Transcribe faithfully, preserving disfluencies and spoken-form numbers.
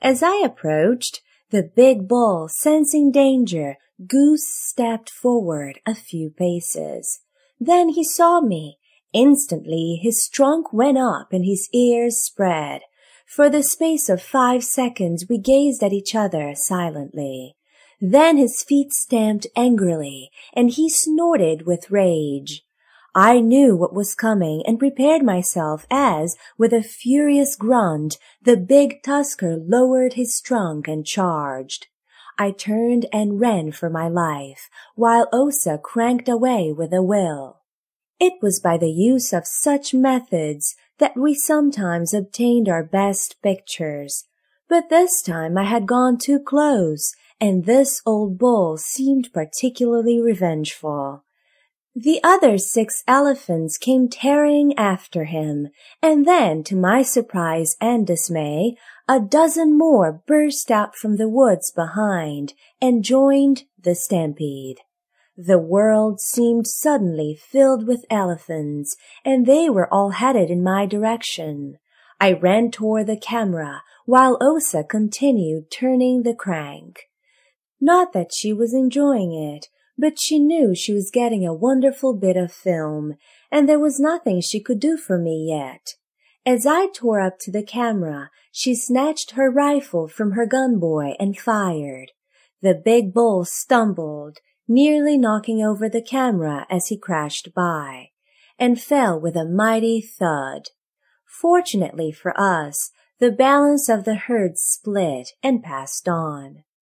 As I approached, the big bull, sensing danger, goose stepped forward a few paces. Then he saw me. Instantly his trunk went up and his ears spread. For the space of five seconds we gazed at each other silently. Then his feet stamped angrily, and he snorted with rage. I knew what was coming and prepared myself as, with a furious grunt, the big tusker lowered his trunk and charged. I turned and ran for my life, while Osa cranked away with a will. It was by the use of such methods that we sometimes obtained our best pictures. But this time I had gone too close, and this old bull seemed particularly revengeful. The other six elephants came tearing after him, and then, to my surprise and dismay, a dozen more burst out from the woods behind and joined the stampede. The world seemed suddenly filled with elephants, and they were all headed in my direction. I ran toward the camera, while Osa continued turning the crank. Not that she was enjoying it, but she knew she was getting a wonderful bit of film, and there was nothing she could do for me yet. As I tore up to the camera, she snatched her rifle from her gun buoy and fired. The big bull stumbled, nearly knocking over the camera as he crashed by, and fell with a mighty thud. Fortunately for us, the balance of the herd split and passed on.